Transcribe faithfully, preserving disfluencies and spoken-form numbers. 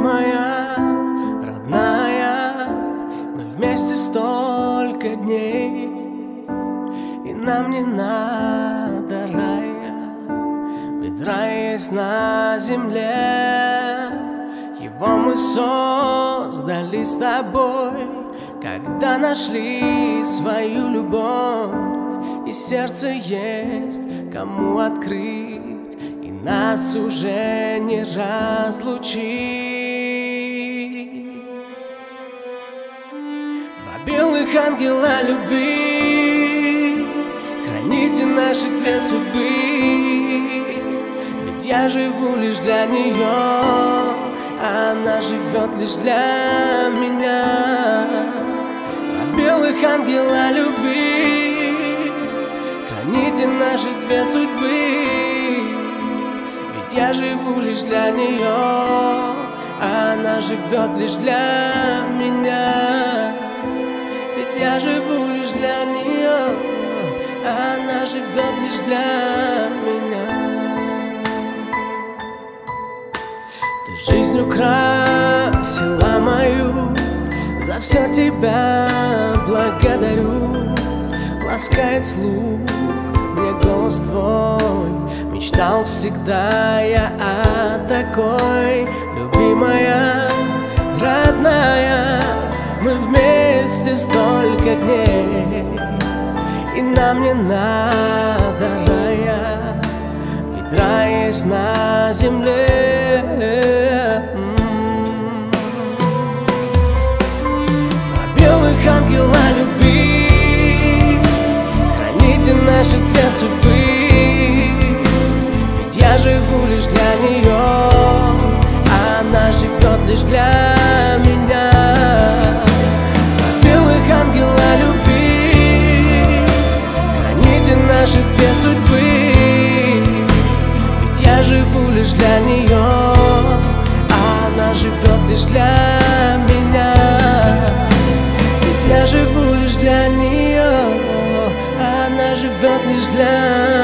любимая, родная, мы вместе столько дней, и нам не надо рая, ведь рай есть на земле. Его мы создали с тобой, когда нашли свою любовь, и сердце есть кому открыть, и нас уже не разлучить. Два белых ангела любви, храните наши две судьбы, ведь я живу лишь для нее, а она живет лишь для меня. Два белых ангела любви, храните наши две судьбы, ведь я живу лишь для нее, а она живет лишь для меня. Ведь я живу лишь для нее, а она живет лишь для меня. Ты жизнь украсила мою, за все тебя благодарю. Ласкает слух мне голос твой, мечтал всегда я о такой. Любимая, родная, мы вместе столько дней, и нам не надо рая, ведь рай есть на земле. Два белых ангела любви, храните наши две судьбы, ведь я живу лишь для нее, а она живет лишь для меня. Два белых ангела любви, храните наши две судьбы, ведь я живу лишь для нее, а она живет лишь для меня. Ведь я живу лишь для нее, а она живет лишь для